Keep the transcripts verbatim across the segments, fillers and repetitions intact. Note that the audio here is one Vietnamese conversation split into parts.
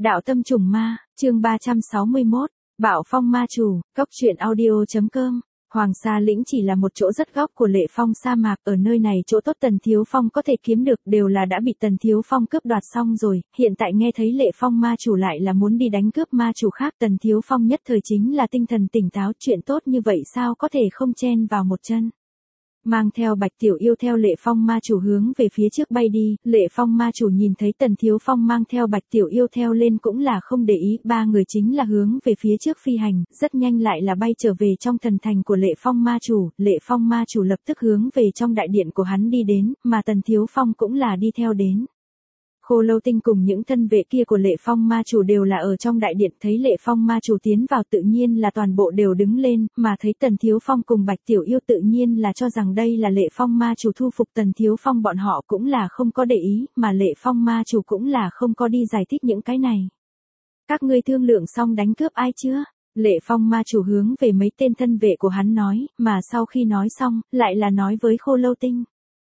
Đạo tâm trùng ma, chương ba trăm sáu mươi mốt, Bạo Phong ma chủ, Cốc truyện audio.com. Hoàng Sa lĩnh chỉ là một chỗ rất góc của Lệ Phong sa mạc, ở nơi này chỗ tốt Tần Thiếu Phong có thể kiếm được đều là đã bị Tần Thiếu Phong cướp đoạt xong rồi, hiện tại nghe thấy Lệ Phong ma chủ lại là muốn đi đánh cướp ma chủ khác, Tần Thiếu Phong nhất thời chính là tinh thần tỉnh táo, chuyện tốt như vậy sao có thể không chen vào một chân. Mang theo Bạch Tiểu Yêu theo Lệ Phong ma chủ hướng về phía trước bay đi, Lệ Phong ma chủ nhìn thấy Tần Thiếu Phong mang theo Bạch Tiểu Yêu theo lên cũng là không để ý, ba người chính là hướng về phía trước phi hành, rất nhanh lại là bay trở về trong thần thành của Lệ Phong ma chủ, Lệ Phong ma chủ lập tức hướng về trong đại điện của hắn đi đến, mà Tần Thiếu Phong cũng là đi theo đến. Khô Lâu Tinh cùng những thân vệ kia của Lệ Phong ma chủ đều là ở trong đại điện, thấy Lệ Phong ma chủ tiến vào tự nhiên là toàn bộ đều đứng lên, mà thấy Tần Thiếu Phong cùng Bạch Tiểu Yêu tự nhiên là cho rằng đây là Lệ Phong ma chủ thu phục Tần Thiếu Phong, bọn họ cũng là không có để ý, mà Lệ Phong ma chủ cũng là không có đi giải thích những cái này. Các ngươi thương lượng xong đánh cướp ai chưa? Lệ Phong ma chủ hướng về mấy tên thân vệ của hắn nói, mà sau khi nói xong, lại là nói với Khô Lâu Tinh.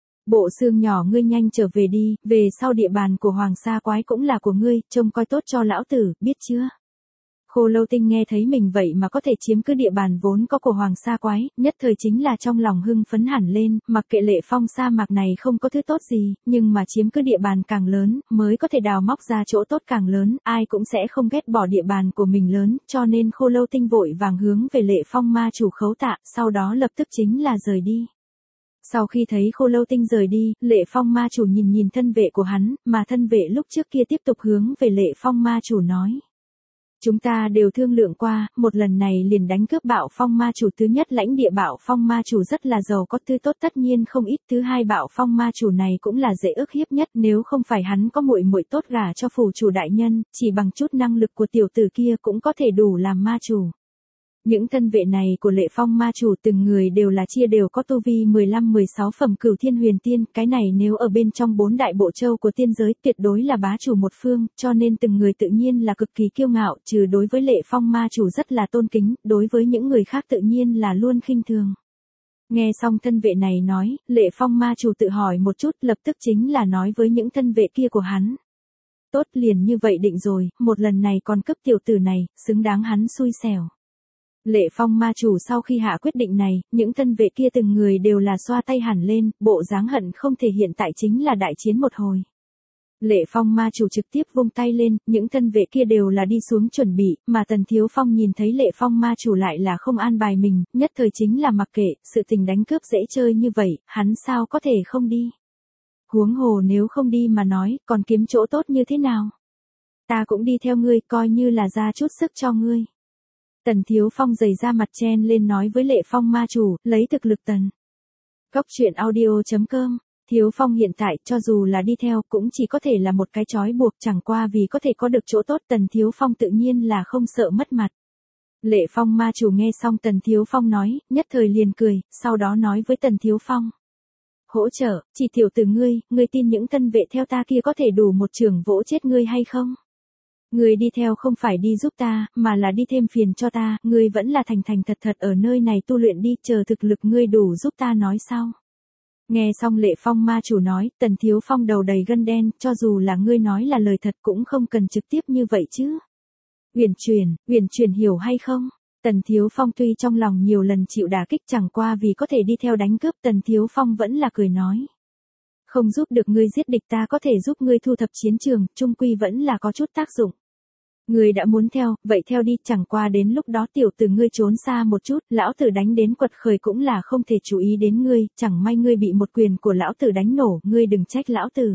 Bộ xương nhỏ ngươi nhanh trở về đi, về sau địa bàn của Hoàng Sa quái cũng là của ngươi, trông coi tốt cho lão tử, biết chưa? Khô Lâu Tinh nghe thấy mình vậy mà có thể chiếm cứ địa bàn vốn có của Hoàng Sa quái, nhất thời chính là trong lòng hưng phấn hẳn lên, mặc kệ Lệ Phong sa mạc này không có thứ tốt gì, nhưng mà chiếm cứ địa bàn càng lớn, mới có thể đào móc ra chỗ tốt càng lớn, ai cũng sẽ không ghét bỏ địa bàn của mình lớn, cho nên Khô Lâu Tinh vội vàng hướng về Lệ Phong ma chủ khấu tạ, sau đó lập tức chính là rời đi. Sau khi thấy Khô Lâu Tinh rời đi, Lệ Phong ma chủ nhìn nhìn thân vệ của hắn, mà thân vệ lúc trước kia tiếp tục hướng về Lệ Phong ma chủ nói. Chúng ta đều thương lượng qua, một lần này liền đánh cướp Bạo Phong ma chủ, thứ nhất lãnh địa Bạo Phong ma chủ rất là giàu có thứ tốt tất nhiên không ít, thứ hai Bạo Phong ma chủ này cũng là dễ ức hiếp nhất, nếu không phải hắn có muội muội tốt gả cho phủ chủ đại nhân, chỉ bằng chút năng lực của tiểu tử kia cũng có thể đủ làm ma chủ. Những thân vệ này của Lệ Phong ma chủ từng người đều là chia đều có tu vi mười lăm mười sáu phẩm Cửu Thiên Huyền Tiên, cái này nếu ở bên trong bốn đại bộ châu của tiên giới tuyệt đối là bá chủ một phương, cho nên từng người tự nhiên là cực kỳ kiêu ngạo, trừ đối với Lệ Phong ma chủ rất là tôn kính, đối với những người khác tự nhiên là luôn khinh thường. Nghe xong thân vệ này nói, Lệ Phong ma chủ tự hỏi một chút, lập tức chính là nói với những thân vệ kia của hắn. Tốt, liền như vậy định rồi, một lần này còn cấp tiểu tử này, xứng đáng hắn xui xẻo. Lệ Phong ma chủ sau khi hạ quyết định này, những thân vệ kia từng người đều là xoa tay hẳn lên, bộ dáng hận không thể hiện tại chính là đại chiến một hồi. Lệ Phong ma chủ trực tiếp vung tay lên, những thân vệ kia đều là đi xuống chuẩn bị, mà Tần Thiếu Phong nhìn thấy Lệ Phong ma chủ lại là không an bài mình, nhất thời chính là mặc kệ, sự tình đánh cướp dễ chơi như vậy, hắn sao có thể không đi. Huống hồ nếu không đi mà nói, còn kiếm chỗ tốt như thế nào? Ta cũng đi theo ngươi, coi như là ra chút sức cho ngươi. Tần Thiếu Phong giày ra mặt chen lên nói với Lệ Phong ma chủ, lấy thực lực Tần. Cốc truyện audio.com. Thiếu Phong hiện tại cho dù là đi theo cũng chỉ có thể là một cái trói buộc, chẳng qua vì có thể có được chỗ tốt, Tần Thiếu Phong tự nhiên là không sợ mất mặt. Lệ Phong ma chủ nghe xong Tần Thiếu Phong nói, nhất thời liền cười, sau đó nói với Tần Thiếu Phong. Hỗ trợ, chỉ tiểu tử ngươi, ngươi tin những thân vệ theo ta kia có thể đủ một trường vỗ chết ngươi hay không? Ngươi đi theo không phải đi giúp ta, mà là đi thêm phiền cho ta, ngươi vẫn là thành thành thật thật ở nơi này tu luyện đi, chờ thực lực ngươi đủ giúp ta nói sau. Nghe xong Lệ Phong ma chủ nói, Tần Thiếu Phong đầu đầy gân đen, cho dù là ngươi nói là lời thật cũng không cần trực tiếp như vậy chứ. Uyển Chuyển, Uyển Chuyển hiểu hay không? Tần Thiếu Phong tuy trong lòng nhiều lần chịu đả kích, chẳng qua vì có thể đi theo đánh cướp, Tần Thiếu Phong vẫn là cười nói. Không giúp được ngươi giết địch ta có thể giúp ngươi thu thập chiến trường, chung quy vẫn là có chút tác dụng. Ngươi đã muốn theo, vậy theo đi, chẳng qua đến lúc đó tiểu tử ngươi trốn xa một chút, lão tử đánh đến quật khởi cũng là không thể chú ý đến ngươi, chẳng may ngươi bị một quyền của lão tử đánh nổ, ngươi đừng trách lão tử.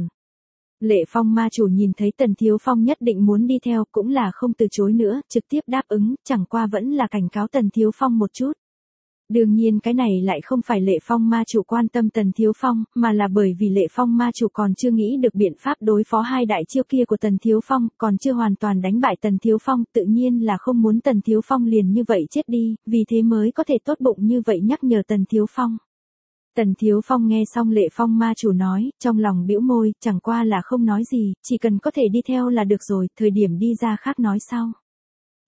Lệ Phong ma chủ nhìn thấy Tần Thiếu Phong nhất định muốn đi theo, cũng là không từ chối nữa, trực tiếp đáp ứng, chẳng qua vẫn là cảnh cáo Tần Thiếu Phong một chút. Đương nhiên cái này lại không phải Lệ Phong ma chủ quan tâm Tần Thiếu Phong, mà là bởi vì Lệ Phong ma chủ còn chưa nghĩ được biện pháp đối phó hai đại chiêu kia của Tần Thiếu Phong, còn chưa hoàn toàn đánh bại Tần Thiếu Phong, tự nhiên là không muốn Tần Thiếu Phong liền như vậy chết đi, vì thế mới có thể tốt bụng như vậy nhắc nhở Tần Thiếu Phong. Tần Thiếu Phong nghe xong Lệ Phong ma chủ nói, trong lòng bĩu môi, chẳng qua là không nói gì, chỉ cần có thể đi theo là được rồi, thời điểm đi ra khác nói sau.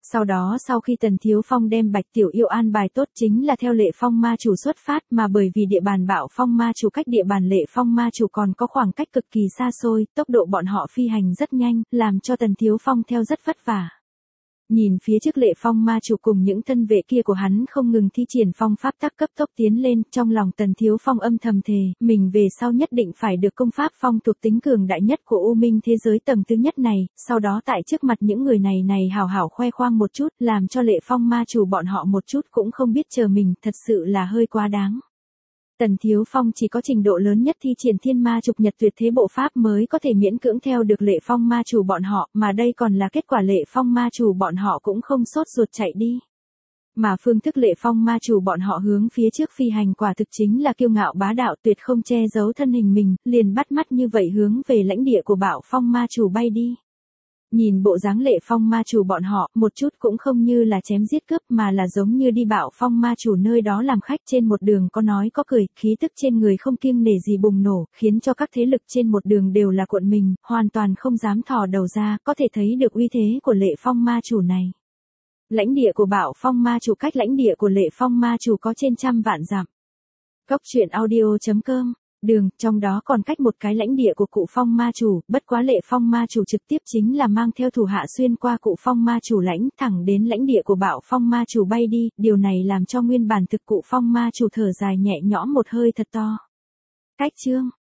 Sau đó sau khi Tần Thiếu Phong đem Bạch Tiểu Yêu an bài tốt chính là theo Lệ Phong ma chủ xuất phát, mà bởi vì địa bàn Bạo Phong ma chủ cách địa bàn Lệ Phong ma chủ còn có khoảng cách cực kỳ xa xôi, tốc độ bọn họ phi hành rất nhanh, làm cho Tần Thiếu Phong theo rất vất vả. Nhìn phía trước Lệ Phong ma chủ cùng những thân vệ kia của hắn không ngừng thi triển phong pháp tắc cấp tốc tiến lên, trong lòng Tần Thiếu Phong âm thầm thề, mình về sau nhất định phải được công pháp phong thuộc tính cường đại nhất của U Minh thế giới tầng thứ nhất này, sau đó tại trước mặt những người này này hào hảo khoe khoang một chút, làm cho Lệ Phong ma chủ bọn họ một chút cũng không biết chờ mình, thật sự là hơi quá đáng. Tần Thiếu Phong chỉ có trình độ lớn nhất thi triển thiên ma trục nhật tuyệt thế bộ pháp mới có thể miễn cưỡng theo được Lệ Phong ma chủ bọn họ, mà đây còn là kết quả Lệ Phong ma chủ bọn họ cũng không sốt ruột chạy đi. Mà phương thức Lệ Phong ma chủ bọn họ hướng phía trước phi hành quả thực chính là kiêu ngạo bá đạo tuyệt không che giấu thân hình mình, liền bắt mắt như vậy hướng về lãnh địa của Bạo Phong ma chủ bay đi. Nhìn bộ dáng Lệ Phong ma chủ bọn họ, một chút cũng không như là chém giết cướp mà là giống như đi Bạo Phong ma chủ nơi đó làm khách, trên một đường có nói có cười, khí tức trên người không kiêng nể gì bùng nổ, khiến cho các thế lực trên một đường đều là cuộn mình, hoàn toàn không dám thò đầu ra, có thể thấy được uy thế của Lệ Phong ma chủ này. Lãnh địa của Bạo Phong ma chủ cách lãnh địa của Lệ Phong ma chủ có trên trăm vạn dặm. Cốc truyện audio chấm com Đường, trong đó còn cách một cái lãnh địa của Cụ Phong ma chủ, bất quá Lệ Phong ma chủ trực tiếp chính là mang theo thủ hạ xuyên qua Cụ Phong ma chủ lãnh, thẳng đến lãnh địa của Bạo Phong ma chủ bay đi, điều này làm cho nguyên bản thực Cụ Phong ma chủ thở dài nhẹ nhõm một hơi thật to. Cách chương